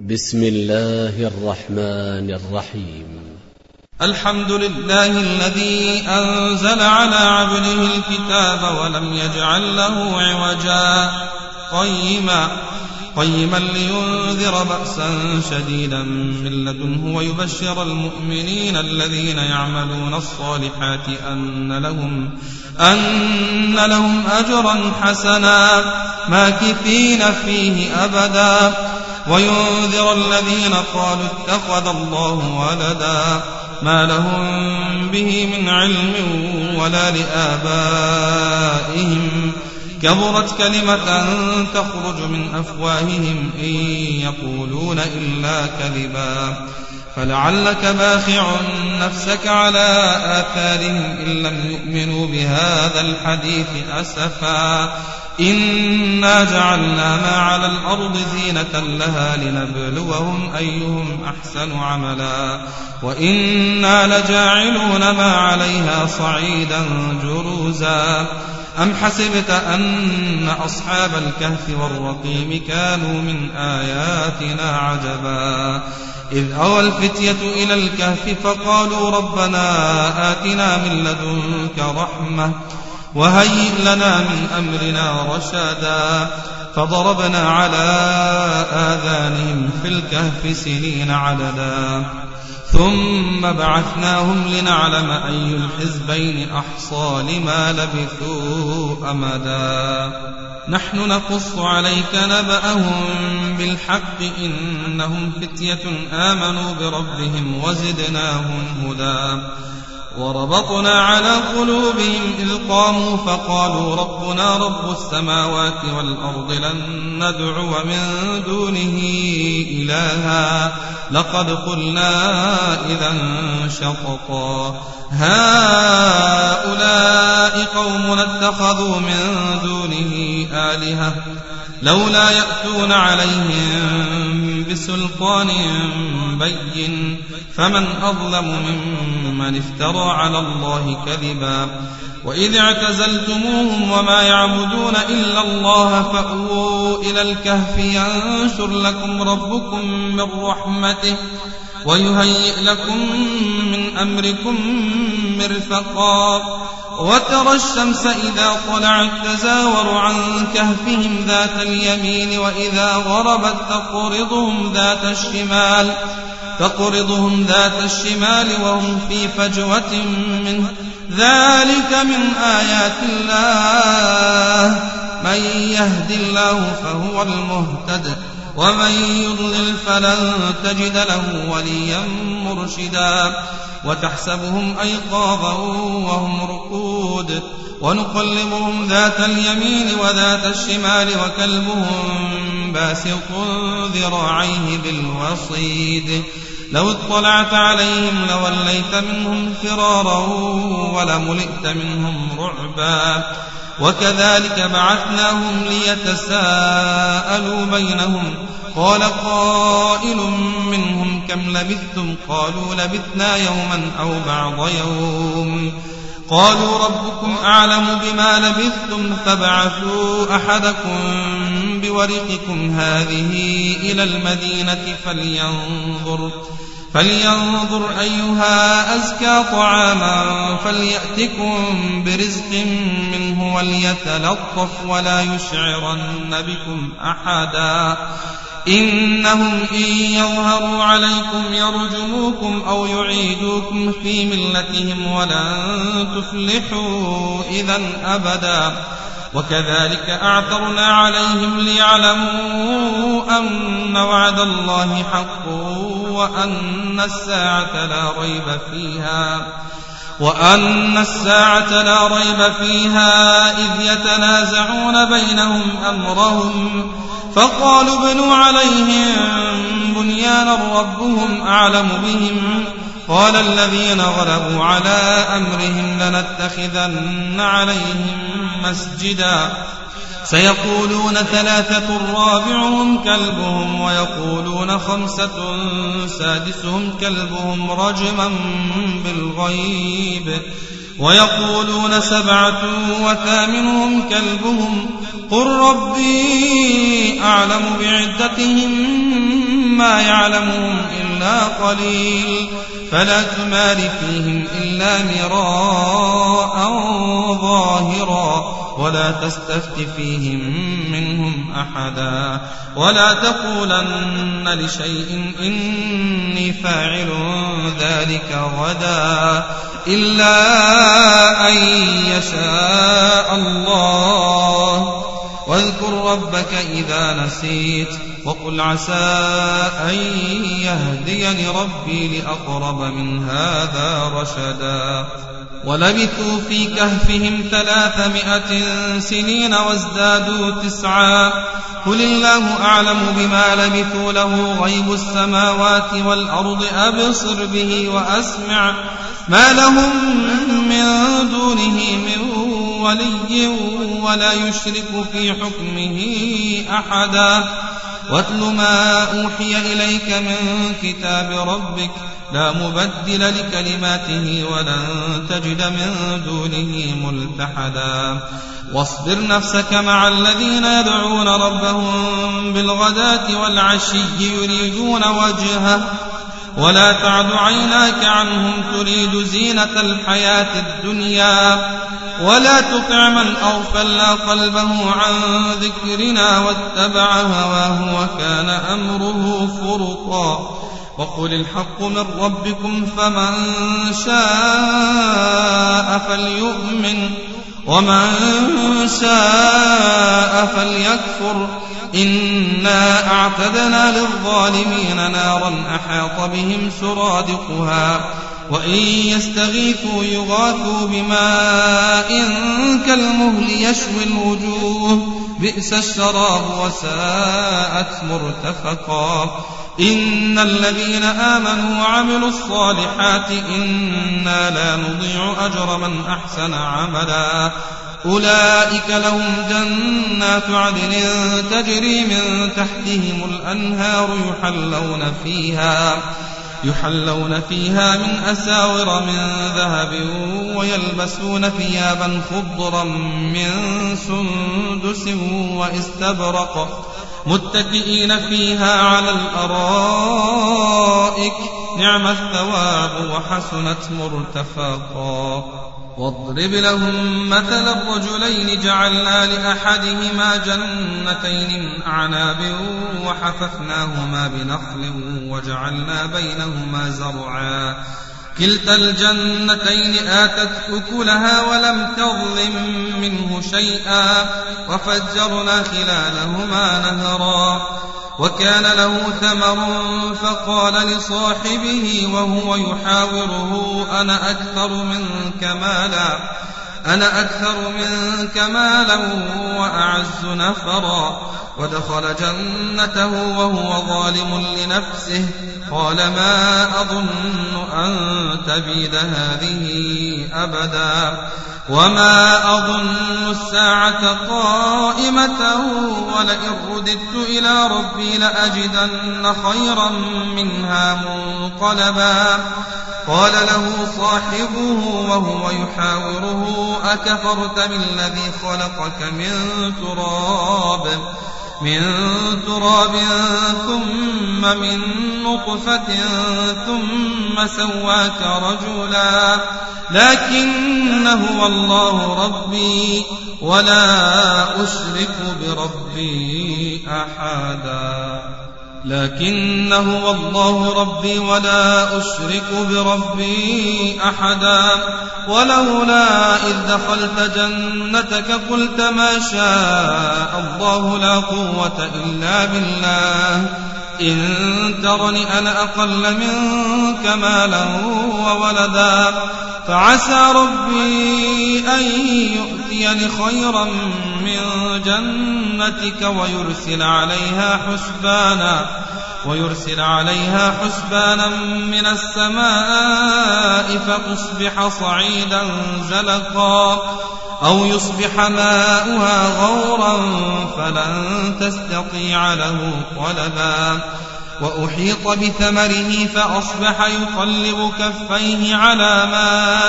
بسم الله الرحمن الرحيم. الحمد لله الذي أنزل على عبده الكتاب ولم يجعل له عوجا قيما لينذر بأسا شديدا من لدنه ويبشر المؤمنين الذين يعملون الصالحات أن لهم أجرا حسنا ماكثين فيه أبدا وينذر الذين قالوا اتخذ الله ولدا ما لهم به من علم ولا لآبائهم كبرت كلمة تخرج من أفواههم إن يقولون إلا كذبا فلعلك باخع نفسك على آثارهم إن لم يؤمنوا بهذا الحديث أسفا إنا جعلنا ما على الأرض زينة لها لنبلوهم أيهم أحسن عملا وإنا لجاعلون ما عليها صعيدا جرزا أم حسبت أن أصحاب الكهف والرقيم كانوا من آياتنا عجبا إذ أوى الفتية إلى الكهف فقالوا ربنا آتنا من لدنك رحمة وهيئ لنا من أمرنا رشدا فضربنا على آذانهم في الكهف سنين عددا ثم بعثناهم لنعلم أي الحزبين أحصى لما لبثوا أمدا نحن نقص عليك نبأهم بالحق إنهم فتية آمنوا بربهم وزدناهم هدى وربطنا على قلوبهم إذ قاموا فقالوا ربنا رب السماوات والأرض لن ندعو من دونه إلها لقد قلنا إذا شططا هؤلاء قوم اتخذوا من دونه آلهة لولا يأتون عليهم بسلطان بين فمن أظلم ممن افترى على الله كذبا وإذ اعتزلتموهم وما يعبدون إلا الله فأووا إلى الكهف ينشر لكم ربكم من رحمته ويهيئ لكم من أمركم مرفقا وترى الشمس إذا طلعت تزاور عن كهفهم ذات اليمين وإذا غربت تقرضهم ذات الشمال وهم في فجوة منه ذلك من آيات الله من يهد الله فهو المهتد ومن يضلل فلن تجد له وليا مرشدا وتحسبهم أيقاظا وهم رقود ونقلبهم ذات اليمين وذات الشمال وكلبهم باسط ذراعيه بالوصيد لو اطلعت عليهم لوليت منهم فرارا ولملئت منهم رعبا وكذلك بعثناهم ليتساءلوا بينهم قال قائل منهم كم لبثتم قالوا لبثنا يوما أو بعض يوم قالوا ربكم أعلم بما لبثتم فابعثوا أحدكم بورقكم هذه إلى المدينة فلينظر أيها أزكى طعاما فليأتكم برزق منه وليتلطف ولا يشعرن بكم أحدا إنهم إن يظهروا عليكم يرجموكم أو يعيدوكم في ملتهم ولن تفلحوا إذا أبدا وكذلك أعثرنا عليهم ليعلموا أن وعد الله حق وأن الساعة لا ريب فيها إذ يتنازعون بينهم أمرهم فقالوا ابنوا عليهم بنيانا ربهم أعلم بهم قال الذين غلبوا على أمرهم لنتخذن عليهم مسجدا سيقولون 3 رابعهم كلبهم ويقولون 5 سادسهم كلبهم رجما بالغيب ويقولون 7 وثامنهم كلبهم قل ربي أعلم بعدتهم ما يعلمهم إلا قليل فلا تمار فيهم إلا مراء ظاهرا ولا تستفت فيهم منهم أحدا ولا تقولن لشيء إني فاعل ذلك غدا إلا أن يشاء الله واذكر ربك إذا نسيت وقل عسى أن يهديني ربي لأقرب من هذا رشدا ولبثوا في كهفهم 300 سنين وازدادوا 9 قل الله أعلم بما لبثوا له غيب السماوات والأرض أبصر به وأسمع ما لهم من دونه من ولي ولا يشرك في حكمه أحدا واتل ما أوحي إليك من كتاب ربك لا مبدل لكلماته ولن تجد من دونه ملتحدا واصبر نفسك مع الذين يدعون ربهم بالغداة والعشي يريدون وجهه ولا تعد عيناك عنهم تريد زينة الحياة الدنيا ولا تطع من أغفلنا قلبه عن ذكرنا واتبع هواه وكان أمره فرطا وقل الحق من ربكم فمن شاء فليؤمن ومن شاء فليكفر إنا أعتدنا للظالمين نارا أحاط بهم سرادقها وإن يستغيثوا يغاثوا بماء كالمهل يشوي الوجوه بئس الشراب وساءت مرتفقا إن الذين آمنوا وعملوا الصالحات إنا لا نضيع أجر من أحسن عملا أولئك لهم جنات عدن تجري من تحتهم الأنهار يحلون فيها من أساور من ذهب ويلبسون ثيابا خضرا من سندس واستبرق متكئين فيها على الأرائك نعم الثواب وحسنت مرتفقا واضرب لهم مثل الرجلين جعلنا لأحدهما جنتين من أعناب وحففناهما بنخل وجعلنا بينهما زرعا كلتا الجنتين آتت أكلها ولم تظلم منه شيئا وفجرنا خلالهما نهرا وكان له ثمر فقال لصاحبه وهو يحاوره أنا أكثر منك مالا وأعز نفرا ودخل جنته وهو ظالم لنفسه قال ما أظن أن تبيد هذه أبدا وما أظن الساعة قائمة ولئن رددت إلى ربي لأجدن خيرا منها منقلبا قال له صاحبه وهو يحاوره أكفرت بالذي خلقك من تراب ثم من نطفة ثم سواك رجلا لكن هو الله ربي ولا أشرك بربي أحدا ولولا إذ دخلت جنتك قلت ما شاء الله لا قوة إلا بالله إن ترني أنا أقل منك مالا وولدا فعسى ربي أن يؤتيني خيرا من جنتك ويرسل عليها حسبانا من السماء فتصبح صعيدا زلقا أو يصبح ماؤها غورا فلن تستطيع له طلبا وأحيط بثمره فأصبح يقلب كفيه على ما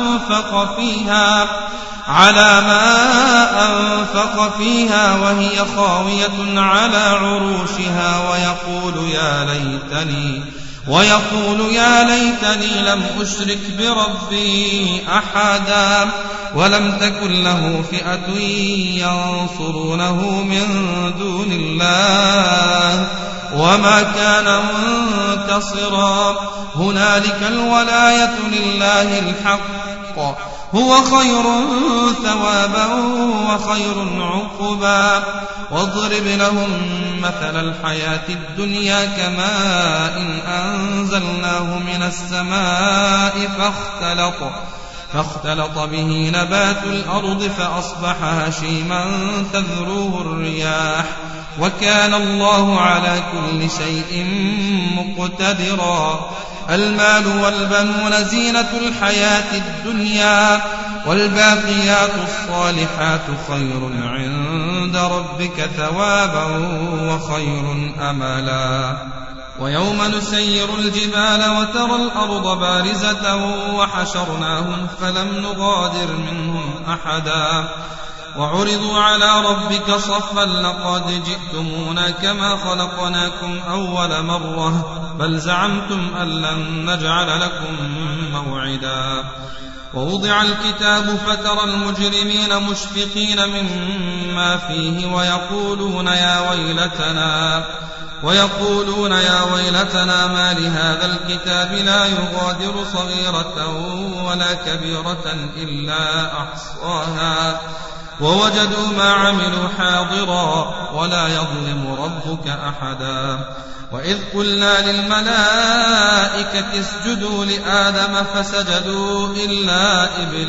أنفق فيها وهي خاوية على عروشها ويقول يا ليتني لم أشرك بربي أحدا ولم تكن له فئة ينصرونه من دون الله وما كان منتصرا هنالك الولاية لله الحق هو خير ثوابا وخير عقبا واضرب لهم مثل الحياة الدنيا كماء أنزلناه من السماء فاختلط به نبات الأرض فأصبح هشيما تذروه الرياح وكان الله على كل شيء مقتدرا المال والبنون زينة الحياة الدنيا والباقيات الصالحات خير عند ربك ثوابا وخير أملا ويوم نسير الجبال وترى الأرض بارزة وحشرناهم فلم نغادر منهم أحدا وعرضوا على ربك صفا لقد جئتمونا كما خلقناكم أول مرة بل زعمتم أن لن نجعل لكم موعدا ووضع الكتاب فترى المجرمين مشفقين مما فيه ويقولون يا ويلتنا ما لهذا الكتاب لا يغادر صغيرة ولا كبيرة إلا أحصاها ووجدوا ما عملوا حاضرا ولا يظلم ربك أحدا وإذ قلنا للملائكة اسجدوا لآدم فسجدوا إلا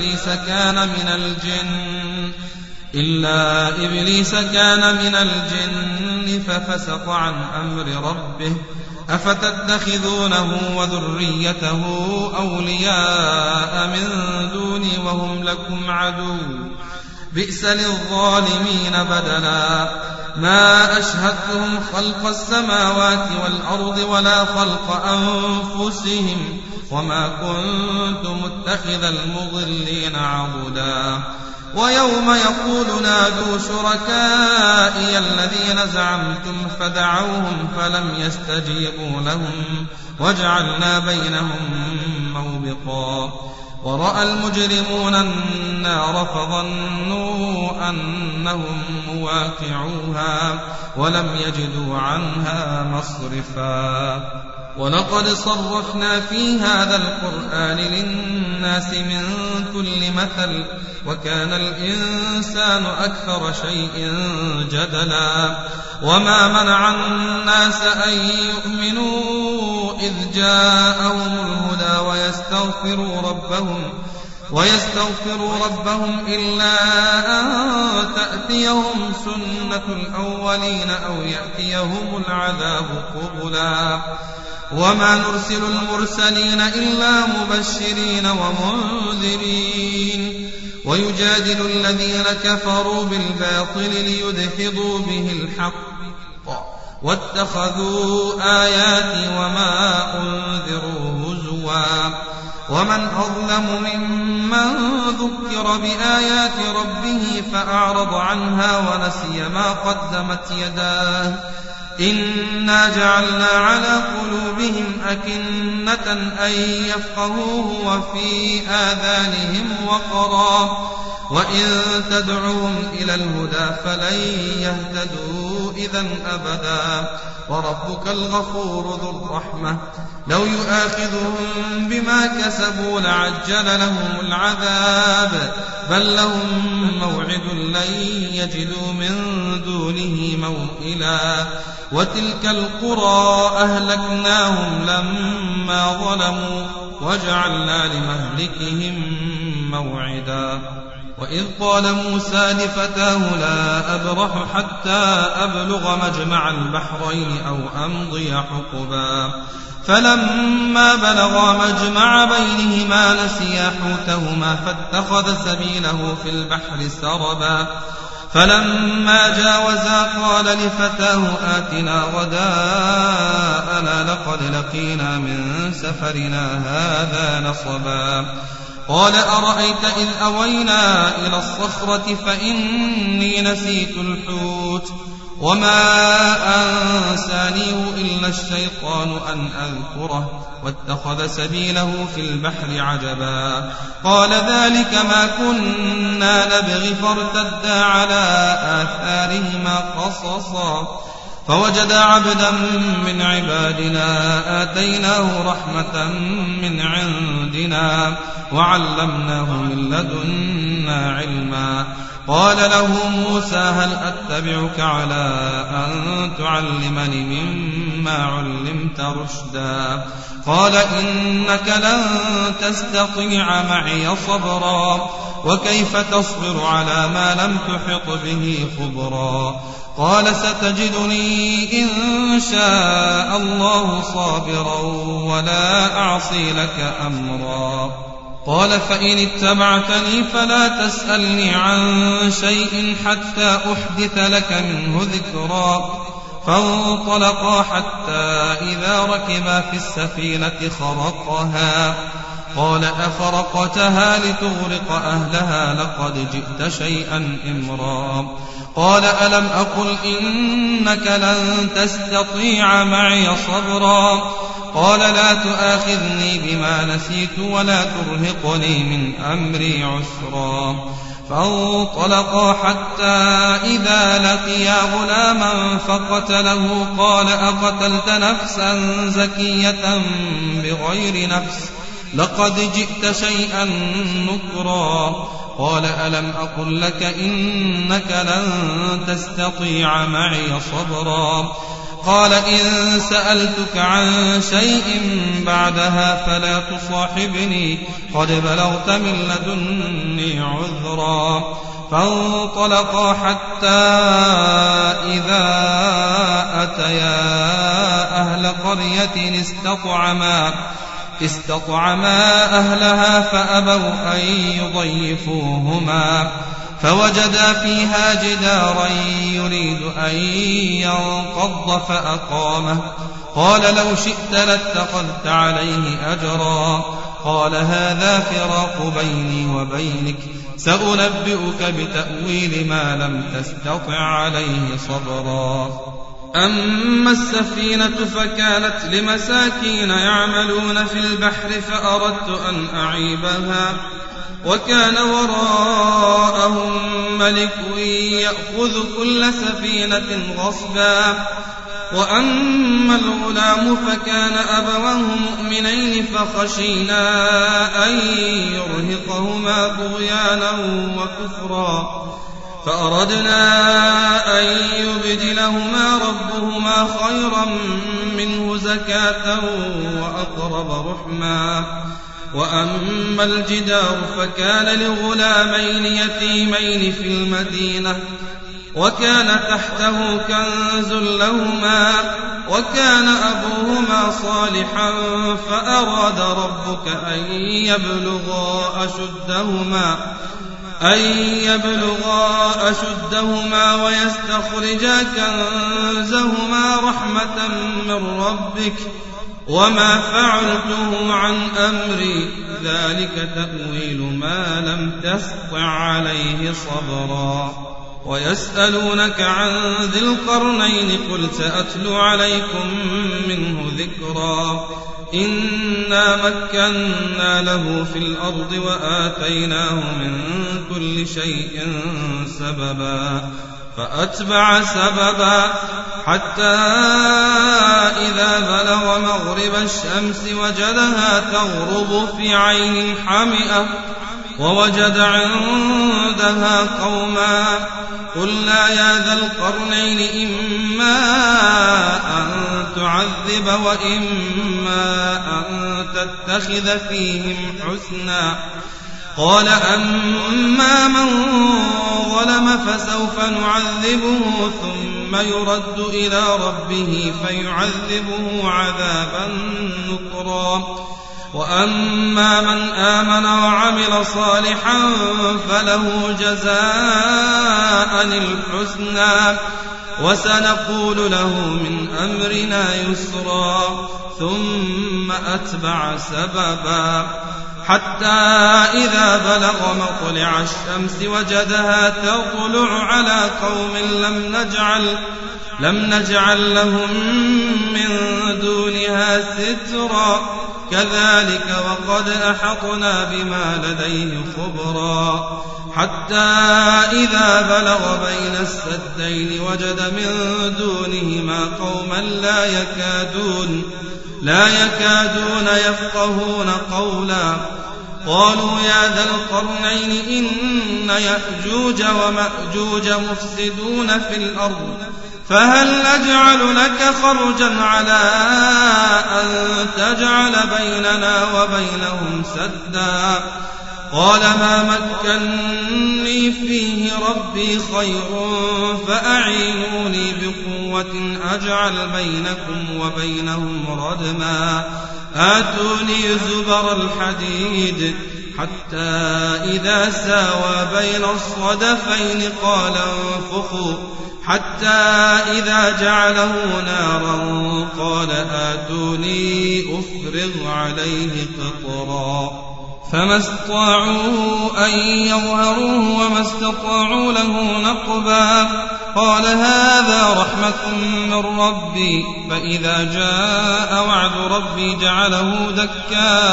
إبليس كان من الجن ففسق عن أمر ربه أفتتخذونه وذريته أولياء من دوني وهم لكم عدو بئس للظالمين بدلا ما أشهدتهم خلق السماوات والأرض ولا خلق أنفسهم وما كنت متخذ المضلين عضدا ويوم يقول نادوا شركائي الذين زعمتم فدعوهم فلم يستجيبوا لهم وجعلنا بينهم موبقا ورأى المجرمون النار فظنوا أنهم مواقعوها ولم يجدوا عنها مصرفا ولقد صرفنا في هذا القرآن للناس من كل مثل وكان الإنسان أكثر شيء جدلا وما منع الناس أن يؤمنوا إذ جاءهم الهدى ويستغفروا ربهم إلا أن تأتيهم سنة الأولين أو يأتيهم العذاب قبلا وما نرسل المرسلين إلا مبشرين ومنذرين ويجادل الذين كفروا بالباطل ليدحضوا به الحق واتخذوا آياتي وما أنذروا هزوا ومن أظلم ممن ذكر بآيات ربه فأعرض عنها ونسي ما قدمت يداه إنا جعلنا على قلوبهم أكنة أن يفقهوه وفي آذانهم وقرا وإن تدعوهم إلى الهدى فلن يهتدوا إذا أبدا وربك الغفور ذو الرحمة لو يؤاخذهم بما كسبوا لعجل لهم العذاب بل لهم موعد لن يجدوا من دونه موئلا وتلك القرى أهلكناهم لما ظلموا وجعلنا لمهلكهم موعدا وإذ قال موسى لفتاه لا أبرح حتى أبلغ مجمع البحرين أو أمضي حقبا فلما بلغا مجمع بينهما نسيا حوتهما فاتخذ سبيله في البحر سربا فلما جاوزا قال لفتاه آتنا غداءنا لقد لقينا من سفرنا هذا نصبا قال أرأيت إذ أوينا إلى الصخرة فإني نسيت الحوت وما أنسانيه إلا الشيطان أن أذكره واتخذ سبيله في البحر عجبا قال ذلك ما كنا نبغي فارتدا على آثارهما قصصا فوجدا عبدا من عبادنا آتيناه رحمة من عندنا وعلمناه من لدنا علما قال له موسى هل أتبعك على أن تعلمني مما علمت رشدا قال إنك لن تستطيع معي صبرا وكيف تصبر على ما لم تحط به خبرا قال ستجدني إن شاء الله صابرا ولا أعصي لك أمرا قال فإن اتبعتني فلا تسألني عن شيء حتى أحدث لك منه ذكرا فانطلقا حتى إذا ركبا في السفينة خرقها قال أخرقتها لتغرق أهلها لقد جئت شيئا إمرا قال ألم أقل إنك لن تستطيع معي صبرا قال لا تؤاخذني بما نسيت ولا ترهقني من أمري عسرا فانطلقا حتى إذا لقيا غلاما فقتله قال أقتلت نفسا زكية بغير نفس لقد جئت شيئا نكرا قال ألم أقل لك إنك لن تستطيع معي صبرا قال إن سألتك عن شيء بعدها فلا تصاحبني قد بلغت من لدني عذرا فانطلقا حتى إذا أتيا أهل قرية استطعما أهلها فأبوا أن يضيفوهما فوجدا فيها جدارا يريد أن ينقض فأقامه قال لو شئت لاتخذت عليه أجرا قال هذا فراق بيني وبينك سأنبئك بتأويل ما لم تستطع عليه صبرا أما السفينة فكانت لمساكين يعملون في البحر فأردت أن أعيبها وكان وراءهم ملك يأخذ كل سفينة غصبا وأما الغلام فكان أبواه مؤمنين فخشينا أن يرهقهما طغيانا وكفرا فأردنا أن يبدلهما ربهما خيرا منه زكاة وأقرب رحما وأما الجدار فكان لغلامين يتيمين في المدينة وكان تحته كنز لهما وكان أبوهما صالحا فأراد ربك أن يبلغا أشدهما ويستخرجا كنزهما رحمة من ربك وما فعلته عن أمري ذلك تأويل ما لم تستطع عليه صبرا ويسألونك عن ذي القرنين قل سأتلو عليكم منه ذكرا إنا مكنا له في الأرض وآتيناه من كل شيء سببا فأتبع سببا حتى إذا بلغ مغرب الشمس وجدها تغرب في عين حمئة ووجد عندها قوما قلنا يا ذا القرنين إما أن تعذب وإما أن تتخذ فيهم حسنا قال أما من ظلم فسوف نعذبه ثم يرد إلى ربه فيعذبه عذابا نكرا وأما من آمن وعمل صالحا فله جزاء الحسنى وسنقول له من أمرنا يسرا ثم أتبع سببا حتى إذا بلغ مطلع الشمس وجدها تطلع على قوم لم نجعل لهم من دونها سترا كذلك وقد أحطنا بما لديه خبرا حتى إذا بلغ بين السدين وجد من دونهما قوما لا يكادون يفقهون قولا قالوا يا ذا القرنين إن يأجوج ومأجوج مفسدون في الأرض فهل نجعل لك خرجا على أن تجعل بيننا وبينهم سدا قال ما مكنني فيه ربي خير فأعينوني بقوة أجعل بينكم وبينهم ردما آتوني زبر الحديد حتى إذا ساوى بين الصدفين قال انفخوا حتى إذا جعله نارا قال آتوني أفرغ عليه قطرا فما استطاعوا أن يظهروه وما استطاعوا له نقبا قال هذا رحمة من ربي فإذا جاء وعد ربي جعله دكاء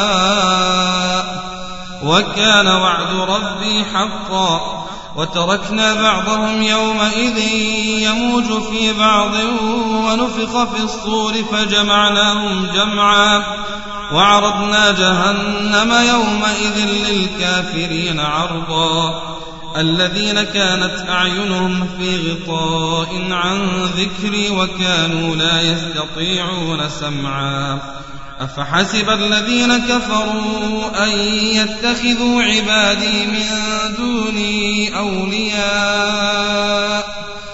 وكان وعد ربي حقا وتركنا بعضهم يومئذ يموج في بعض ونفخ في الصور فجمعناهم جمعا وعرضنا جهنم يومئذ للكافرين عرضا الذين كانت أعينهم في غطاء عن ذكري وكانوا لا يستطيعون سمعا أفحسب الذين كفروا أن يتخذوا عبادي من دوني أولياء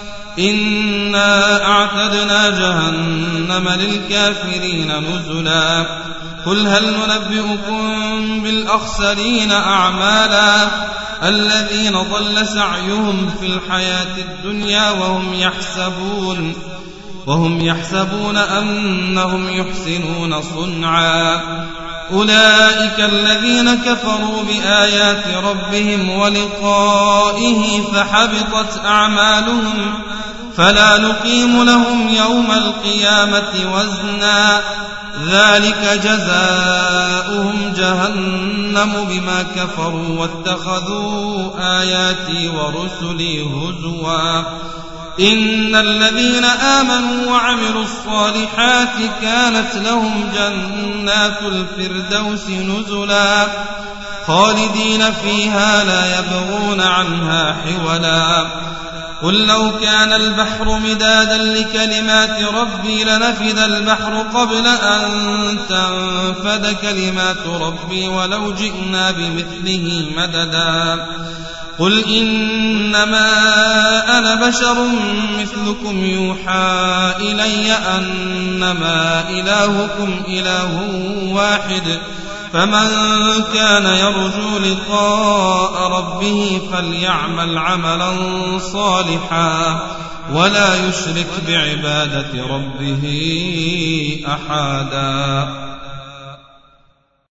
إنا أعتدنا جهنم للكافرين نزلا قل هل ننبئكم بالأخسرين أعمالا الذين ضل سعيهم في الحياة الدنيا وهم يحسبون أنهم يحسنون صنعا أولئك الذين كفروا بآيات ربهم ولقائه فحبطت أعمالهم فلا نقيم لهم يوم القيامة وزنا ذلك جزاؤهم جهنم بما كفروا واتخذوا آياتي ورسلي هزوا إن الذين آمنوا وعملوا الصالحات كانت لهم جنات الفردوس نزلا خالدين فيها لا يبغون عنها حولا قل لو كان البحر مدادا لكلمات ربي لنفد البحر قبل أن تنفد كلمات ربي ولو جئنا بمثله مددا قل إنما أنا بشر مثلكم يوحى إلي أنما إلهكم إله واحد فمن كان يرجو لقاء ربه فليعمل عملا صالحا ولا يشرك بعبادة ربه أحدا